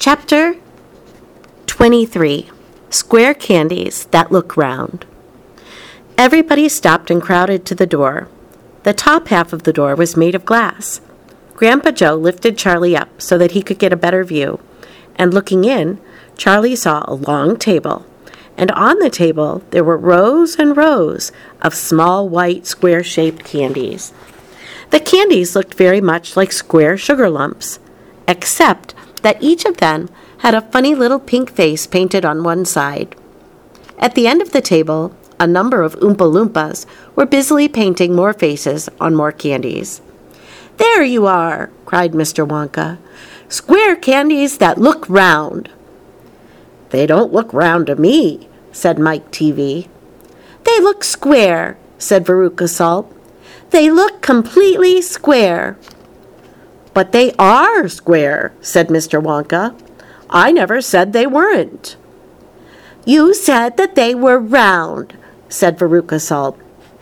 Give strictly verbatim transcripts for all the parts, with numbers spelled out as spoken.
Chapter twenty-three. Square Candies That Look Round. Everybody stopped and crowded to the door. The top half of the door was made of glass. Grandpa Joe lifted Charlie up so that he could get a better view, and looking in, Charlie saw a long table, and on the table there were rows and rows of small white square-shaped candies. The candies looked very much like square sugar lumps, except that each of them had a funny little pink face painted on one side. At the end of the table, a number of Oompa Loompas were busily painting more faces on more candies. "There you are!" cried Mister Wonka. "Square candies that look round." "They don't look round to me," said Mike T V. "They look square," said Veruca Salt. "They look completely square." "But they are square," said Mister Wonka. "I never said they weren't." "You said that they were round," said Veruca Salt.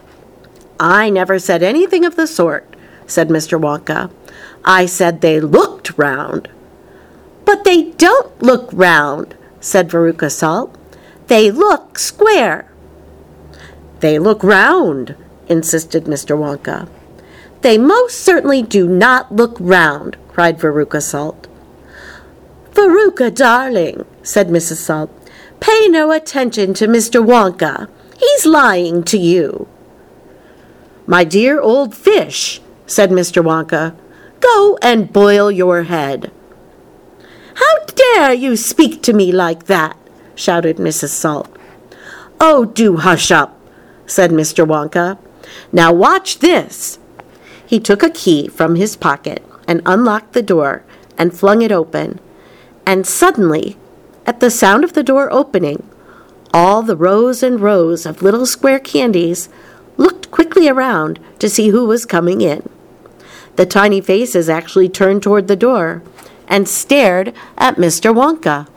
"I never said anything of the sort," said Mister Wonka. "I said they looked round." "But they don't look round," said Veruca Salt. "They look square." "They look round," insisted Mister Wonka. "They most certainly do not look round," cried Veruca Salt. "Veruca, darling," said Missus Salt, "pay no attention to Mister Wonka. He's lying to you." "My dear old fish," said Mister Wonka, "go and boil your head." "How dare you speak to me like that?" shouted Missus Salt. "Oh, do hush up," said Mister Wonka. "Now watch this." He took a key from his pocket and unlocked the door and flung it open. And suddenly, at the sound of the door opening, all the rows and rows of little square candies looked quickly around to see who was coming in. The tiny faces actually turned toward the door and stared at Mister Wonka.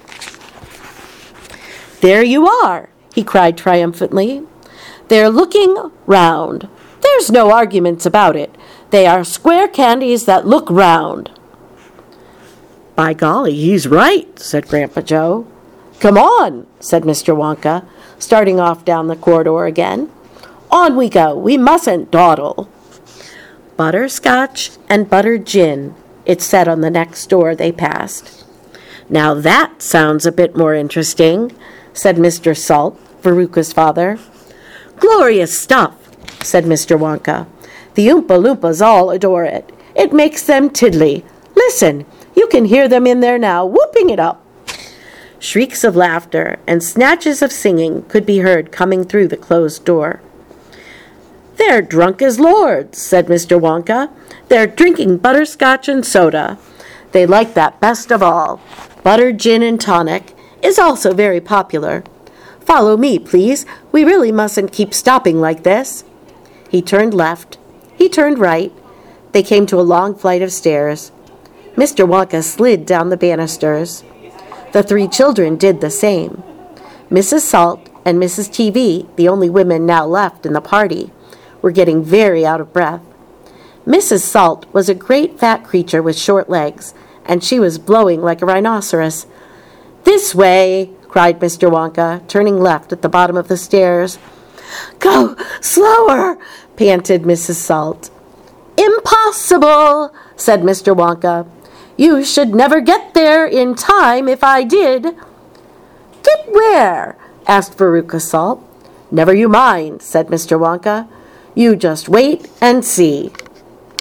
"There you are," he cried triumphantly. "They're looking round. There's no arguments about it. They are square candies that look round." "By golly, he's right," said Grandpa Joe. "Come on," said Mister Wonka, starting off down the corridor again. "On we go. We mustn't dawdle." "Butterscotch and buttered gin," it said on the next door they passed. "Now that sounds a bit more interesting," said Mister Salt, Veruca's father. "Glorious stuff," said Mister Wonka. "The Oompa Loompas all adore it. It makes them tiddly. Listen, you can hear them in there now, whooping it up." Shrieks of laughter and snatches of singing could be heard coming through the closed door. "They're drunk as lords," said Mister Wonka. "They're drinking butterscotch and soda. They like that best of all. Buttered gin and tonic is also very popular. Follow me, please. We really mustn't keep stopping like this." He turned left. He turned right. They came to a long flight of stairs. Mister Wonka slid down the banisters. The three children did the same. Missus Salt and Missus T V, the only women now left in the party, were getting very out of breath. Missus Salt was a great fat creature with short legs, and she was blowing like a rhinoceros. "This way!" cried Mister Wonka, turning left at the bottom of the stairs. "Go slower!" panted Missus Salt. "Impossible!" said Mister Wonka. "You should never get there in time if I did." "Get where?" asked Veruca Salt. "Never you mind," said Mister Wonka. "You just wait and see."